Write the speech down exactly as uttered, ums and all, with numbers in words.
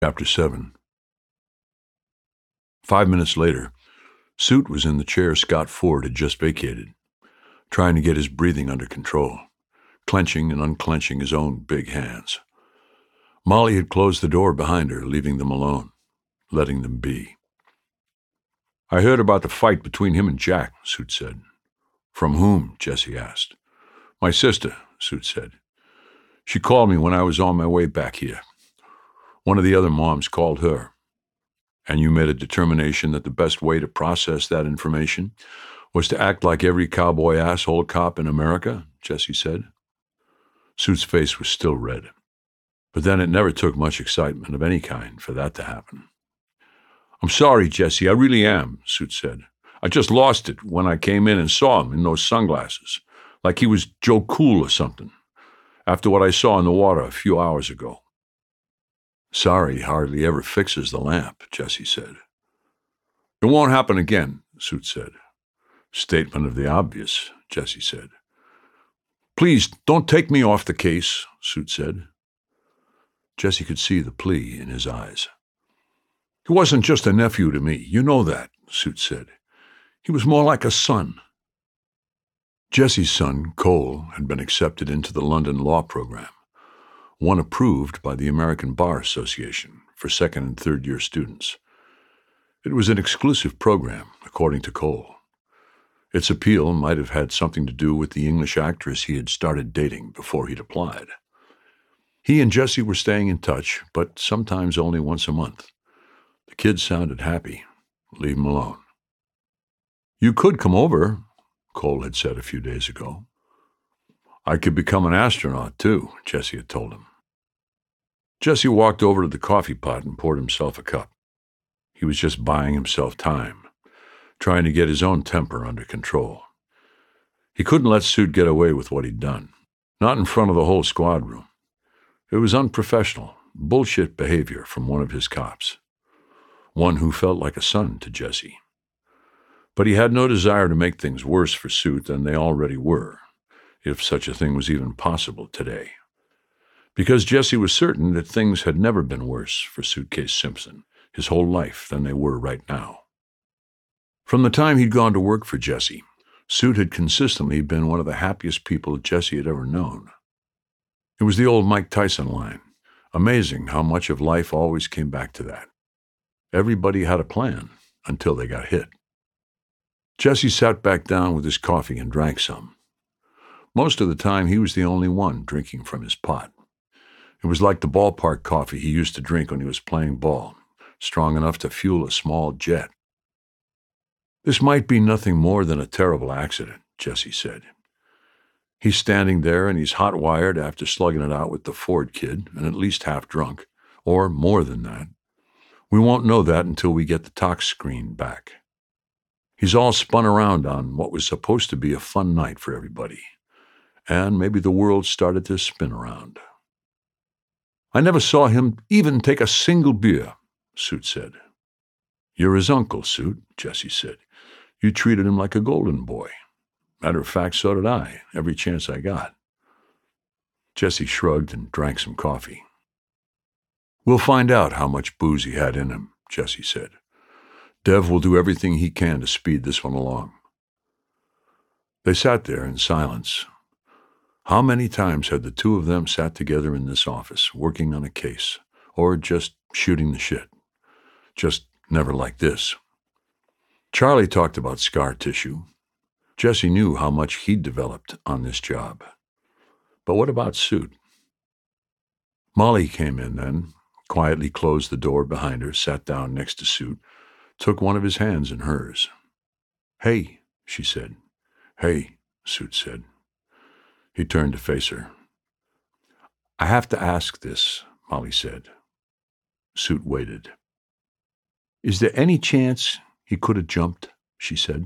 Chapter seven. Five minutes later, Suit was in the chair Scott Ford had just vacated, trying to get his breathing under control, clenching and unclenching his own big hands. Molly had closed the door behind her, leaving them alone, letting them be. "I heard about the fight between him and Jack," Suit said. "From whom?" Jesse asked. "My sister," Suit said. "She called me when I was on my way back here. One of the other moms called her. And you made a determination that the best way to process that information was to act like every cowboy asshole cop in America?" Jesse said. Suit's face was still red. But then it never took much excitement of any kind for that to happen. "I'm sorry, Jesse, I really am," Suit said. "I just lost it when I came in and saw him in those sunglasses, like he was Joe Cool or something, after what I saw in the water a few hours ago." "Sorry hardly ever fixes the lamp," Jesse said. "It won't happen again," Suit said. "Statement of the obvious," Jesse said. "Please, don't take me off the case," Suit said. Jesse could see the plea in his eyes. "He wasn't just a nephew to me, you know that," Suit said. "He was more like a son." Jesse's son, Cole, had been accepted into the London law program, one approved by the American Bar Association for second and third year students. It was an exclusive program, according to Cole. Its appeal might have had something to do with the English actress he had started dating before he'd applied. He and Jesse were staying in touch, but sometimes only once a month. The kid sounded happy. Leave him alone. "You could come over," Cole had said a few days ago. "I could become an astronaut, too," Jesse had told him. Jesse walked over to the coffee pot and poured himself a cup. He was just buying himself time, trying to get his own temper under control. He couldn't let Suit get away with what he'd done, not in front of the whole squad room. It was unprofessional, bullshit behavior from one of his cops, one who felt like a son to Jesse. But he had no desire to make things worse for Suit than they already were, if such a thing was even possible today. Because Jesse was certain that things had never been worse for Suitcase Simpson his whole life than they were right now. From the time he'd gone to work for Jesse, Suit had consistently been one of the happiest people Jesse had ever known. It was the old Mike Tyson line. Amazing how much of life always came back to that. Everybody had a plan until they got hit. Jesse sat back down with his coffee and drank some. Most of the time, he was the only one drinking from his pot. It was like the ballpark coffee he used to drink when he was playing ball, strong enough to fuel a small jet. "This might be nothing more than a terrible accident," Jesse said. "He's standing there and he's hot-wired after slugging it out with the Ford kid and at least half drunk, or more than that. We won't know that until we get the tox screen back. He's all spun around on what was supposed to be a fun night for everybody, and maybe the world started to spin around." "I never saw him even take a single beer," Suit said. "You're his uncle, Suit," Jesse said. "You treated him like a golden boy. Matter of fact, so did I, every chance I got." Jesse shrugged and drank some coffee. "We'll find out how much booze he had in him," Jesse said. "Dev will do everything he can to speed this one along." They sat there in silence. How many times had the two of them sat together in this office, working on a case, or just shooting the shit? Just never like this. Charlie talked about scar tissue. Jesse knew how much he'd developed on this job. But what about Suit? Molly came in then, quietly closed the door behind her, sat down next to Suit, took one of his hands in hers. "Hey," she said. "Hey," Suit said. He turned to face her. "I have to ask this," Molly said. Suit waited. "Is there any chance he could have jumped?" she said.